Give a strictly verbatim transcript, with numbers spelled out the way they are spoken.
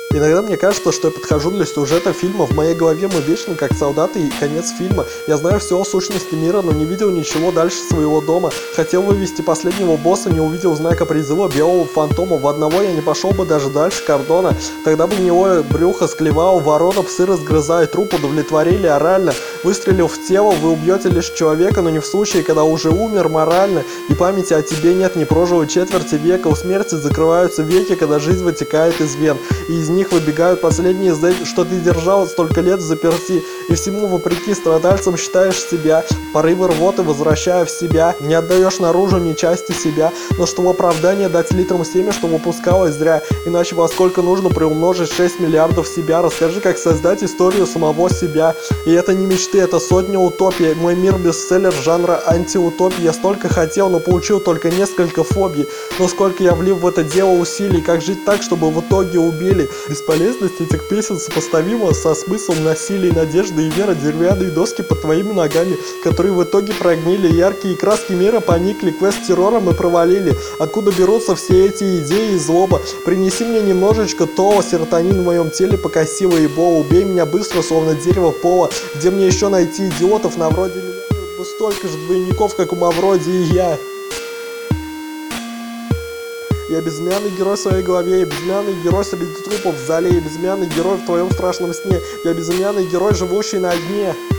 Иногда мне кажется, что я подхожу для сюжета фильма. В моей голове мы вечно как солдаты и конец фильма. Я знаю все о сущности мира, но не видел ничего дальше своего дома. Хотел вывести последнего босса, не увидел знака призыва белого фантома. В одного я не пошел бы даже дальше кордона. Тогда бы него брюхо склевал, ворона псы разгрызают, труп удовлетворили орально. Выстрелил в тело, вы убьете лишь человека, но не в случае, когда уже умер морально. И памяти о тебе нет, не прожил четверти века. У смерти закрываются веки, когда жизнь вытекает из вен. И из них выбегают последние зэки, что ты держал столько лет взаперти. И всему вопреки страдальцем считаешь себя. Порывы рвоты возвращая в себя. Не отдаешь наружу ни части себя. Но что в оправдание дать литрам семя, что выпускалось зря. Иначе во сколько нужно приумножить шесть миллиардов себя. Расскажи, как создать историю самого себя. И это не мечты, это сотня утопий. Мой мир бестселлер жанра антиутопии. Я столько хотел, но получил только несколько фобий. Но сколько я влил в это дело усилий. Как жить так, чтобы в итоге убили. Бесполезность этих песен сопоставима со смыслом насилия, надежды и веры. Деревянные доски под твоими ногами, которые в итоге прогнили. Яркие краски мира поникли, квест террора мы провалили. Откуда берутся все эти идеи и злоба? Принеси мне немножечко того, серотонин в моем теле покосила ебола. Убей меня быстро, словно дерево пола. Где мне еще найти идиотов на вроде меня? Столько же двойников, как у Мавроди и я. Я безымянный герой в своей голове, я безымянный герой среди трупов в зале, я безымянный герой в твоем страшном сне, я безымянный герой, живущий на дне.